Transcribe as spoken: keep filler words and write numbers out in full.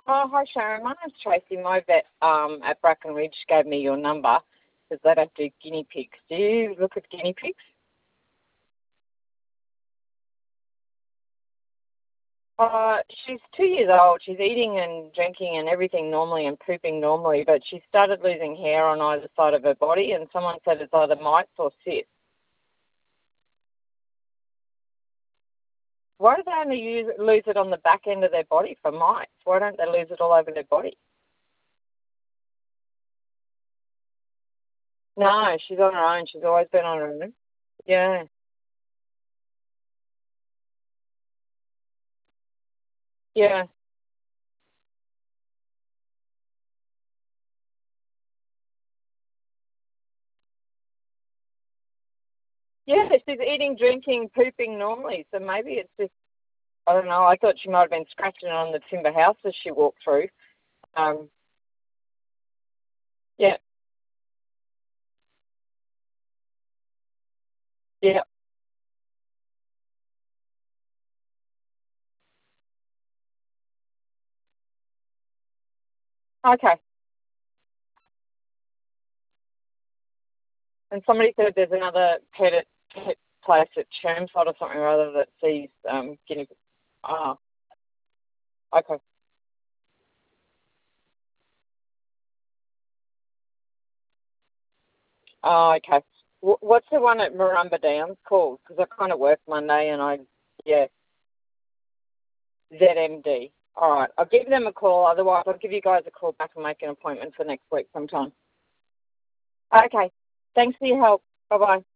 Oh, hi Sharon. My name's Tracy. My vet um, at Bracken Ridge gave me your number because they don't do guinea pigs. Do you look at guinea pigs? Uh, she's two years old. She's eating and drinking and everything normally and pooping normally, but she started losing hair on either side of her body, and someone said it's either mites or cysts. Why do they only use, lose it on the back end of their body for mites? Why don't they lose it all over their body? No, she's on her own. She's always been on her own. Yeah. Yeah. Yeah, she's eating, drinking, pooping normally, so maybe it's just, I don't know, I thought she might have been scratching on the timber house as she walked through. Um, yeah, yeah, okay. And somebody said there's another pet, at, pet place at Chermside or something or other that sees um, guinea. Ah, okay. Oh, okay. W- what's the one at Marumba Downs called? Because I kind of work Monday and I, yeah, Z M D. All right, I'll give them a call. Otherwise, I'll give you guys a call back and make an appointment for next week sometime. Okay. Thanks for your help. Bye-bye.